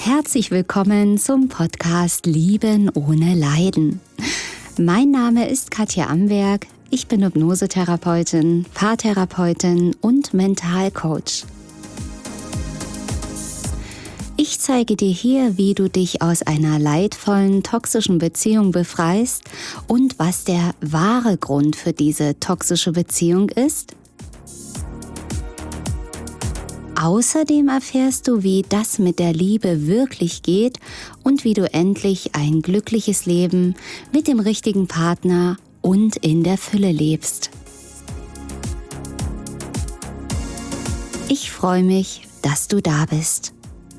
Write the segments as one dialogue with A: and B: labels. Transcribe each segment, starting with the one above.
A: Herzlich willkommen zum Podcast Lieben ohne Leiden. Mein Name ist Katja Amberg, ich bin Hypnosetherapeutin, Paartherapeutin und Mentalcoach. Ich zeige dir hier, wie du dich aus einer leidvollen, toxischen Beziehung befreist und was der wahre Grund für diese toxische Beziehung ist. Außerdem erfährst du, wie das mit der Liebe wirklich geht und wie du endlich ein glückliches Leben mit dem richtigen Partner und in der Fülle lebst. Ich freue mich, dass du da bist.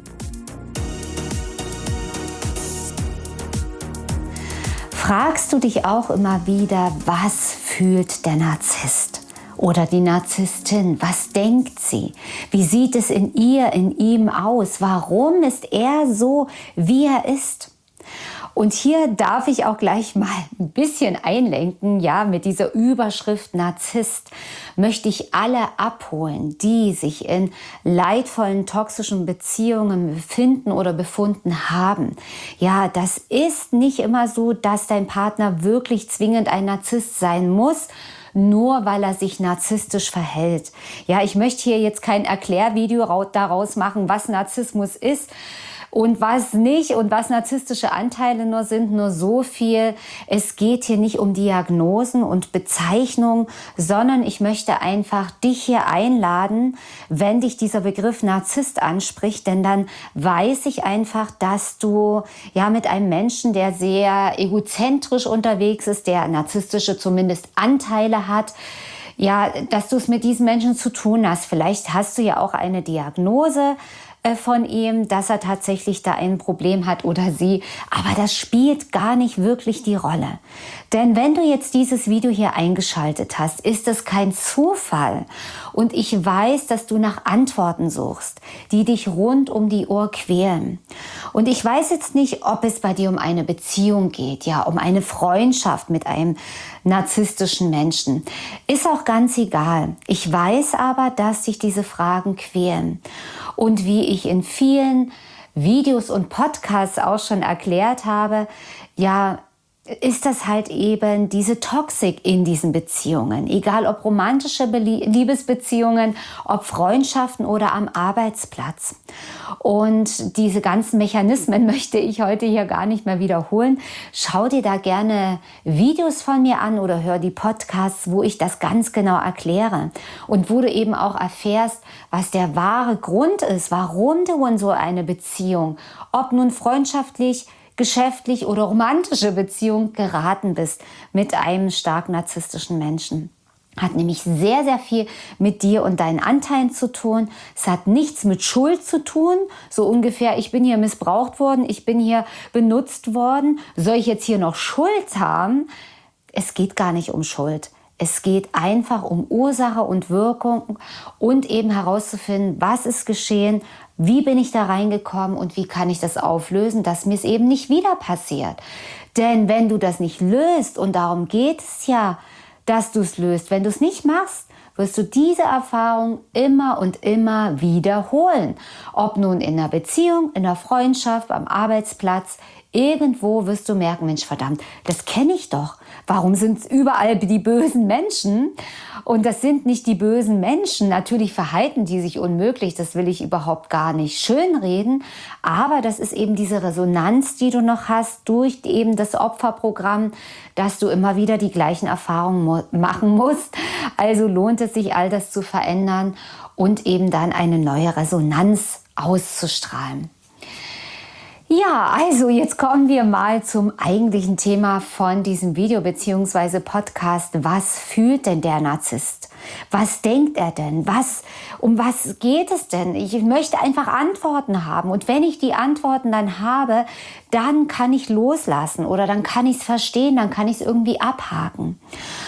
A: Fragst du dich auch immer wieder, was fühlt der Narzisst? Oder die Narzisstin, was denkt sie? Wie sieht es in ihr, in ihm aus? Warum ist er so, wie er ist? Und hier darf ich auch gleich mal ein bisschen einlenken, ja, mit dieser Überschrift Narzisst möchte ich alle abholen, die sich in leidvollen, toxischen Beziehungen befinden oder befunden haben. Ja, das ist nicht immer so, dass dein Partner wirklich zwingend ein Narzisst sein muss, nur weil er sich narzisstisch verhält. Ja, ich möchte hier jetzt kein Erklärvideo daraus machen, was Narzissmus ist und was nicht und was narzisstische Anteile nur sind, nur so viel. Es geht hier nicht um Diagnosen und Bezeichnungen, sondern ich möchte einfach dich hier einladen, wenn dich dieser Begriff Narzisst anspricht, denn dann weiß ich einfach, dass du ja mit einem Menschen, der sehr egozentrisch unterwegs ist, der narzisstische zumindest Anteile hat, ja, dass du es mit diesen Menschen zu tun hast. Vielleicht hast du ja auch eine Diagnose von ihm, dass er tatsächlich da ein Problem hat oder sie. Aber das spielt gar nicht wirklich die Rolle. Denn wenn du jetzt dieses Video hier eingeschaltet hast, ist es kein Zufall. Und ich weiß, dass du nach Antworten suchst, die dich rund um die Uhr quälen. Und ich weiß jetzt nicht, ob es bei dir um eine Beziehung geht, ja, um eine Freundschaft mit einem narzisstischen Menschen. Ist auch ganz egal. Ich weiß aber, dass dich diese Fragen quälen. Und wie ich in vielen Videos und Podcasts auch schon erklärt habe, ja, ist das halt eben diese Toxik in diesen Beziehungen. Egal ob romantische Liebesbeziehungen, ob Freundschaften oder am Arbeitsplatz. Und diese ganzen Mechanismen möchte ich heute hier gar nicht mehr wiederholen. Schau dir da gerne Videos von mir an oder hör die Podcasts, wo ich das ganz genau erkläre. Und wo du eben auch erfährst, was der wahre Grund ist, warum du in so eine Beziehung, ob nun freundschaftlich, geschäftlich oder romantische Beziehung geraten bist mit einem stark narzisstischen Menschen. Hat nämlich sehr, sehr viel mit dir und deinen Anteilen zu tun. Es hat nichts mit Schuld zu tun. So ungefähr, ich bin hier missbraucht worden, ich bin hier benutzt worden. Soll ich jetzt hier noch Schuld haben? Es geht gar nicht um Schuld. Es geht einfach um Ursache und Wirkung und eben herauszufinden, was ist geschehen, wie bin ich da reingekommen und wie kann ich das auflösen, dass mir es eben nicht wieder passiert. Denn wenn du das nicht löst, und darum geht es ja, dass du es löst, wenn du es nicht machst, wirst du diese Erfahrung immer und immer wiederholen. Ob nun in einer Beziehung, in einer Freundschaft, am Arbeitsplatz, irgendwo wirst du merken, Mensch, verdammt, das kenne ich doch. Warum sind es überall die bösen Menschen? Und das sind nicht die bösen Menschen. Natürlich verhalten die sich unmöglich, das will ich überhaupt gar nicht schönreden. Aber das ist eben diese Resonanz, die du noch hast durch eben das Opferprogramm, dass du immer wieder die gleichen Erfahrungen machen musst. Also lohnt es sich, all das zu verändern und eben dann eine neue Resonanz auszustrahlen. Ja, also jetzt kommen wir mal zum eigentlichen Thema von diesem Video bzw. Podcast. Was fühlt denn der Narzisst? Was denkt er denn? Um was geht es denn? Ich möchte einfach Antworten haben. Und wenn ich die Antworten dann habe, dann kann ich loslassen oder dann kann ich es verstehen, dann kann ich es irgendwie abhaken.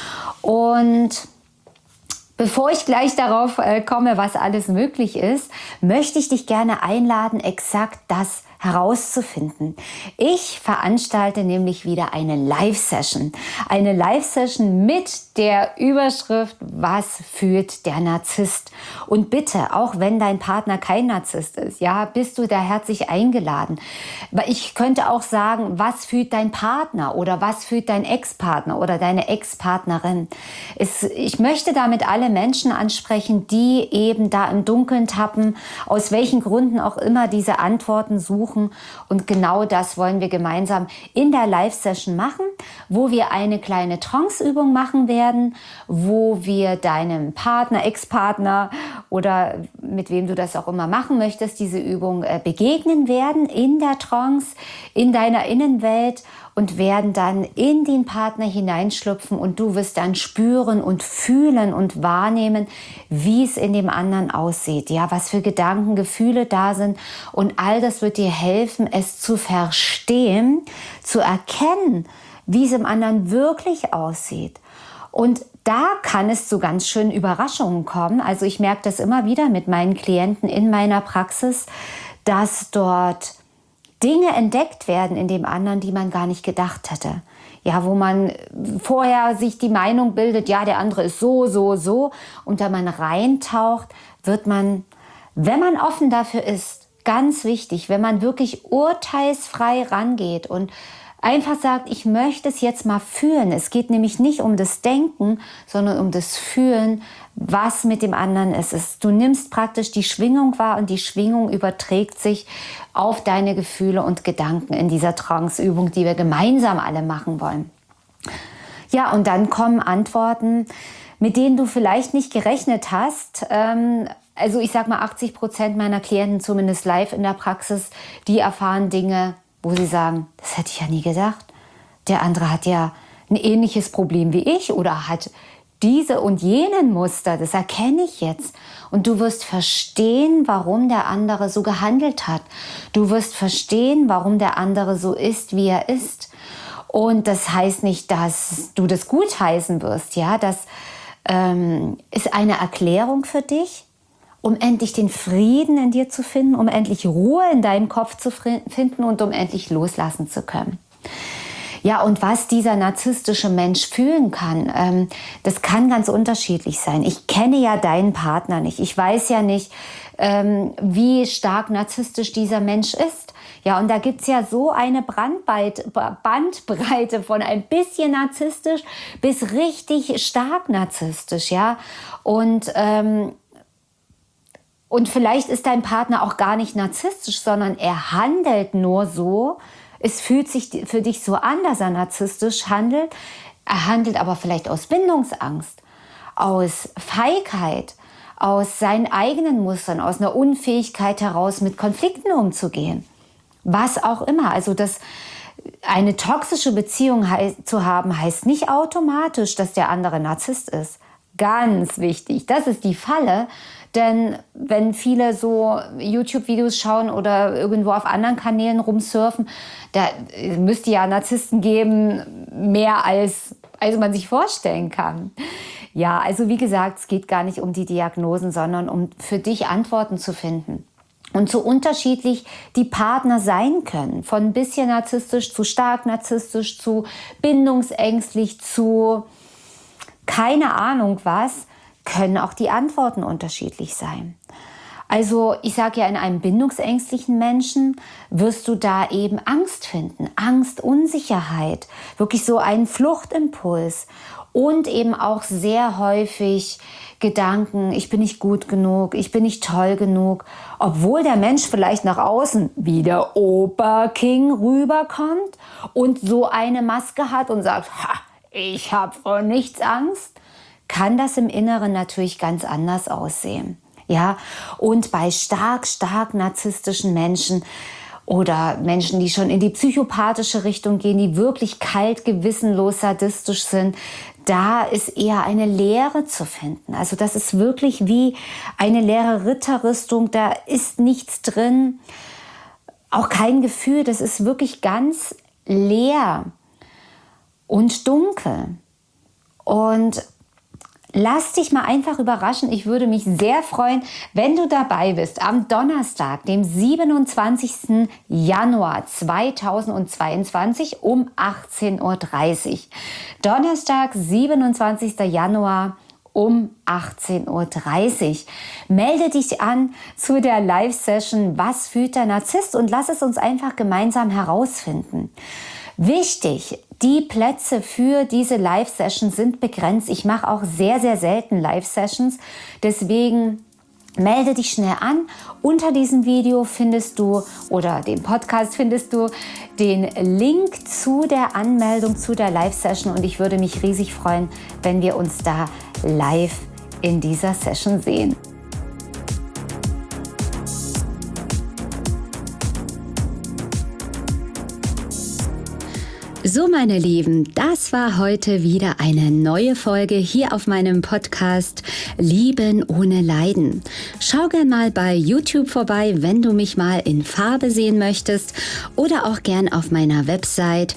A: Und bevor ich gleich darauf komme, was alles möglich ist, möchte ich dich gerne einladen, exakt das herauszufinden. Ich veranstalte nämlich wieder eine Live-Session. Eine Live-Session mit der Überschrift Was fühlt der Narzisst? Und bitte, auch wenn dein Partner kein Narzisst ist, ja, bist du da herzlich eingeladen. Ich könnte auch sagen, was fühlt dein Partner oder was fühlt dein Ex-Partner oder deine Ex-Partnerin? Ich möchte damit alle Menschen ansprechen, die eben da im Dunkeln tappen, aus welchen Gründen auch immer diese Antworten suchen. Und genau das wollen wir gemeinsam in der Live-Session machen, wo wir eine kleine Trance-Übung machen werden, wo wir deinem Partner, Ex-Partner oder mit wem du das auch immer machen möchtest, diese Übung begegnen werden in der Trance, in deiner Innenwelt und werden dann in den Partner hineinschlüpfen und du wirst dann spüren und fühlen und wahrnehmen, wie es in dem anderen aussieht, ja, was für Gedanken, Gefühle da sind und all das wird dir helfen, es zu verstehen, zu erkennen, wie es im anderen wirklich aussieht. Und da kann es zu ganz schönen Überraschungen kommen. Also ich merke das immer wieder mit meinen Klienten in meiner Praxis, dass dort Dinge entdeckt werden in dem anderen, die man gar nicht gedacht hätte. Ja, wo man vorher sich die Meinung bildet, ja, der andere ist so. Und da man reintaucht, wird man, wenn man offen dafür ist, ganz wichtig, wenn man wirklich urteilsfrei rangeht und einfach sagt, ich möchte es jetzt mal fühlen. Es geht nämlich nicht um das Denken, sondern um das Fühlen, was mit dem anderen ist. Du nimmst praktisch die Schwingung wahr und die Schwingung überträgt sich auf deine Gefühle und Gedanken in dieser Trance-Übung, die wir gemeinsam alle machen wollen. Ja, und dann kommen Antworten, mit denen du vielleicht nicht gerechnet hast. Also ich sag mal 80% meiner Klienten, zumindest live in der Praxis, die erfahren Dinge, wo sie sagen, das hätte ich ja nie gedacht. Der andere hat ja ein ähnliches Problem wie ich oder hat diese und jenen Muster, das erkenne ich jetzt. Und du wirst verstehen, warum der andere so gehandelt hat. Du wirst verstehen, warum der andere so ist, wie er ist. Und das heißt nicht, dass du das gutheißen wirst. Ja, das ist eine Erklärung für dich, um endlich den Frieden in dir zu finden, um endlich Ruhe in deinem Kopf zu finden und um endlich loslassen zu können. Ja, und was dieser narzisstische Mensch fühlen kann, das kann ganz unterschiedlich sein. Ich kenne ja deinen Partner nicht. Ich weiß ja nicht, wie stark narzisstisch dieser Mensch ist. Ja, und da gibt's ja so eine Bandbreite von ein bisschen narzisstisch bis richtig stark narzisstisch, ja. Und vielleicht ist dein Partner auch gar nicht narzisstisch, sondern er handelt nur so. Es fühlt sich für dich so an, dass er narzisstisch handelt. Er handelt aber vielleicht aus Bindungsangst, aus Feigheit, aus seinen eigenen Mustern, aus einer Unfähigkeit heraus, mit Konflikten umzugehen. Was auch immer. Also eine toxische Beziehung zu haben, heißt nicht automatisch, dass der andere Narzisst ist. Ganz wichtig. Das ist die Falle. Denn wenn viele so YouTube-Videos schauen oder irgendwo auf anderen Kanälen rumsurfen, da müsste ja Narzissten geben, mehr als man sich vorstellen kann. Ja, also wie gesagt, es geht gar nicht um die Diagnosen, sondern um für dich Antworten zu finden. Und so unterschiedlich die Partner sein können. Von ein bisschen narzisstisch zu stark narzisstisch zu bindungsängstlich zu keine Ahnung was, können auch die Antworten unterschiedlich sein. Also ich sage ja, in einem bindungsängstlichen Menschen wirst du da eben Angst finden. Angst, Unsicherheit, wirklich so einen Fluchtimpuls und eben auch sehr häufig Gedanken, ich bin nicht gut genug, ich bin nicht toll genug, obwohl der Mensch vielleicht nach außen wie der Oberking rüberkommt und so eine Maske hat und sagt, ich habe vor nichts Angst, kann das im Inneren natürlich ganz anders aussehen. Ja, und bei stark narzisstischen Menschen oder Menschen, die schon in die psychopathische Richtung gehen, die wirklich kalt, gewissenlos, sadistisch sind, da ist eher eine Leere zu finden. Also das ist wirklich wie eine leere Ritterrüstung, da ist nichts drin, auch kein Gefühl, das ist wirklich ganz leer und dunkel. Und Lass dich mal einfach überraschen. Ich würde mich sehr freuen, wenn du dabei bist am Donnerstag, dem 27. Januar 2022 um 18:30 Uhr. Donnerstag, 27. Januar um 18:30 Uhr. Melde dich an zu der Live-Session Was fühlt der Narzisst und lass es uns einfach gemeinsam herausfinden. Wichtig, die Plätze für diese Live-Sessions sind begrenzt. Ich mache auch sehr, sehr selten Live-Sessions. Deswegen melde dich schnell an. Unter diesem Video findest du oder dem Podcast findest du den Link zu der Anmeldung zu der Live-Session. Und ich würde mich riesig freuen, wenn wir uns da live in dieser Session sehen. So, meine Lieben, das war heute wieder eine neue Folge hier auf meinem Podcast Lieben ohne Leiden. Schau gern mal bei YouTube vorbei, wenn du mich mal in Farbe sehen möchtest oder auch gern auf meiner Website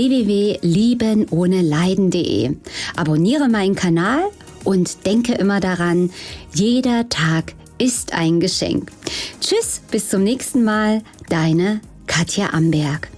A: www.liebenohneleiden.de. Abonniere meinen Kanal und denke immer daran, jeder Tag ist ein Geschenk. Tschüss, bis zum nächsten Mal, deine Katja Amberg.